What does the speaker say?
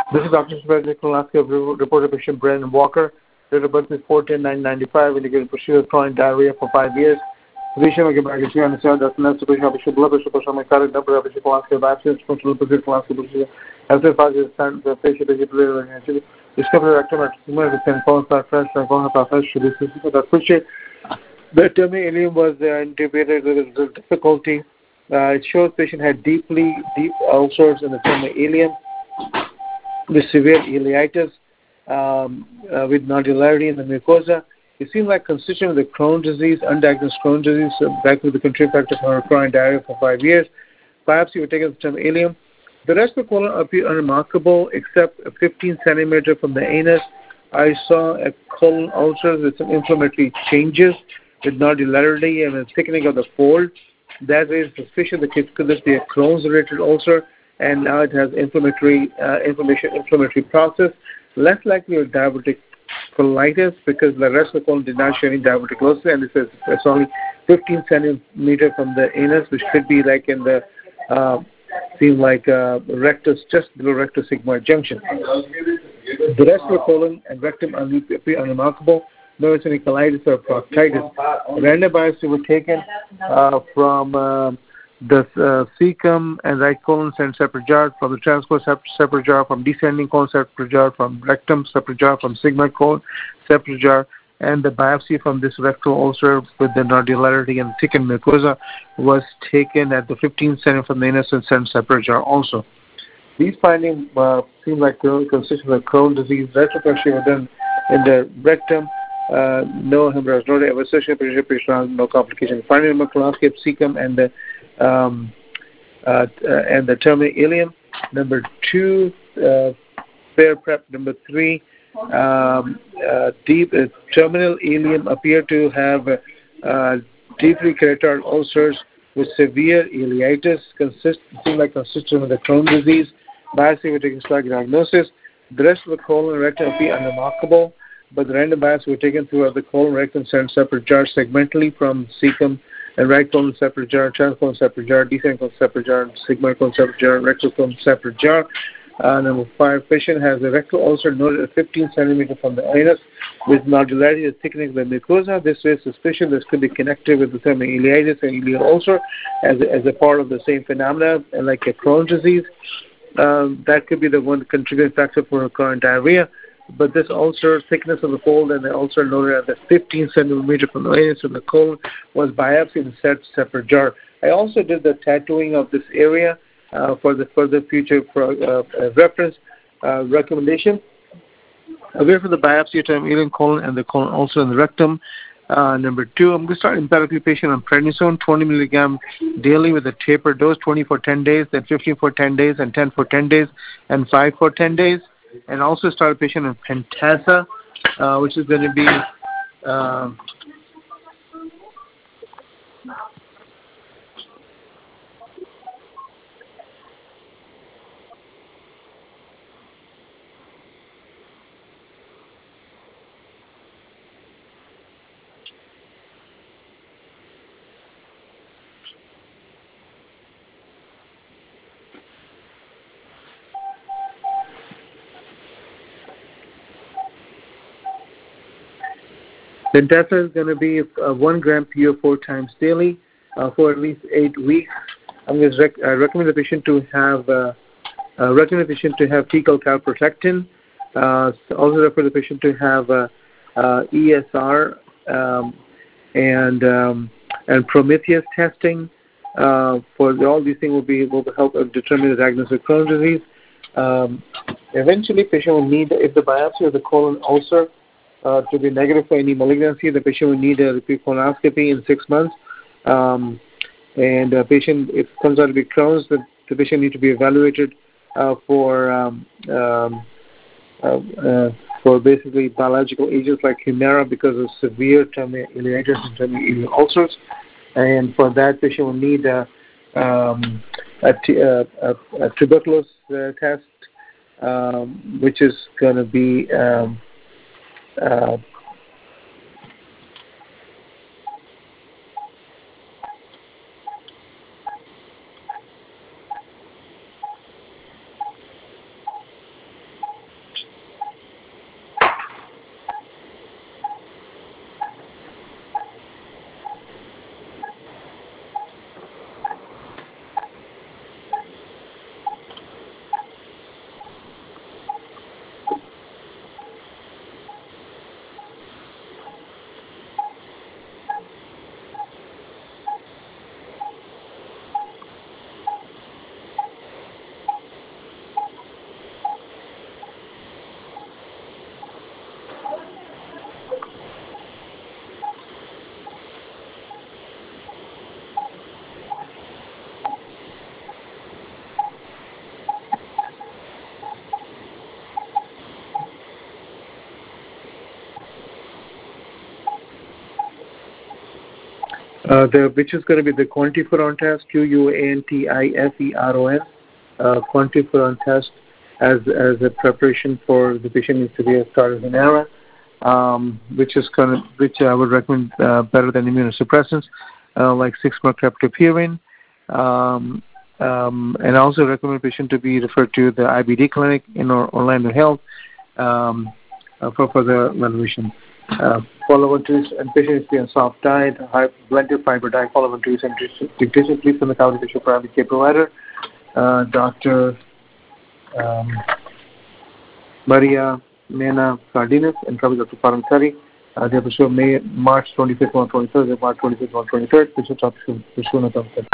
This is Dr. Supervisor colonoscopy reported patient Brandon Walker. Date of birth is 4/10/1995. Indicated procedure chronic diarrhea for 5 years. Physician will give back a 300 Dr. Nurse, patient patient blood pressure, patient cardiac number, patient colonoscopy biopsy, responsible patient colonoscopy procedure. After 5 years, the patient related discovery rectum at similar to St. Paul's fresh and Paul's fresh should be specific. Appreciate the tummy ileum was intubated with difficulty. It shows patient had deep ulcers in the tummy ileum with severe ileitis, with nodularity in the mucosa. It seemed like constituent of the Crohn's disease, undiagnosed Crohn's disease, back with the contributing factor for chronic diarrhea for 5 years. Biopsy was taken of the tummy ileum. The rest of the colon appeared unremarkable except 15 centimeter from the anus. I saw a colon ulcer with some inflammatory changes with nodularity and a thickening of the fold. That is suspicion that could this be a Crohn's-related ulcer, and now it has inflammatory process. Less likely a diabetic colitis because the rest of the colon did not show any diverticulosis, and it's only 15 centimeter from the anus, which could be like in the rectus, just below rectus sigmoid junction. The rest of the colon and rectum appear unremarkable. No any colitis or proctitis. Random biopsy were taken from the cecum and right colon sent separate jar, from the transverse separate jar, from descending colon separate jar, from rectum separate jar, from sigmoid colon separate jar, and the biopsy from this rectal ulcer with the nodularity and thickened mucosa was taken at the 15 cm from the anus and sent separate jar also. These findings seem like consistent with Crohn's disease. Retrospection was done in the rectum. No hemorrhage, no associated patient, no complication. Finding the colonoscopy, cecum, and the tummy ileum. Number 2, fair prep. Number 3, deep terminal ileum appear to have deeply carotid ulcers with severe ileitis, seem like consistent with the Crohn's disease. Biopsy with taken diagnosis. The rest of the colon and rectum appear unremarkable, but the random biopsy were taken throughout the colon, rectum, and separate jars segmentally from cecum and right colon separate jar, transcolon separate jar, descending colon separate jar, sigmoid colon separate jar, rectal colon separate jar. Number 5, patient has a rectal ulcer noted at 15 centimeter from the anus with nodularity and thickening of the mucosa. This is suspicion this could be connected with the tummy ileitis and ileal ulcer as a part of the same phenomena, like a Crohn's disease. That could be the one contributing factor for chronic diarrhea. But this ulcer, thickness of the fold, and the ulcer noted at the 15 centimeter from the anus to the colon was biopsied and set separate jar. I also did the tattooing of this area for the further future reference recommendation. Away from the biopsy time, ileum, colon, and the colon ulcer in the rectum. Number 2, I'm going to start empirically patient on prednisone, 20 milligram daily with a taper dose, 20 for 10 days, then 15 for 10 days, and 10 for 10 days, and 5 for 10 days. And also start a patient on Pentasa, which is going to be Pentasa is going to be 1 gram PO 4 times daily for at least 8 weeks. I'm going to recommend the patient to have fecal calprotectin. Also refer the patient to have ESR and Prometheus testing. For all these things will be able to help determine the diagnosis of Crohn's disease. Eventually, patient will need, if the biopsy of the colon ulcer to be negative for any malignancy, the patient will need a repeat colonoscopy in 6 months. And the patient, if it comes out to be Crohn's, the patient needs to be evaluated for basically biological agents like Humira because of severe tummy ileitis and tummy ileal ulcers. And for that, patient will need a tuberculosis test, which is going to be Which is going to be the quantiferon test, QUANTIFERON, quantiferon test as a preparation for the patient with severe Scarlet-Zinera, which I would recommend better than immunosuppressants like 6-mercaptopurine, and also recommend patient to be referred to the IBD clinic in Orlando Health for further evaluation. Follow-on to and patients be on soft diet, high blended fiber diet, follow-on to and dictation, please from the county patient primary care provider, Dr. Maria Mena Cardenas, and probably Dr. Farhan Kari. They will show March 25th or 23rd, March 25th or 23rd, which will talk to Shuna.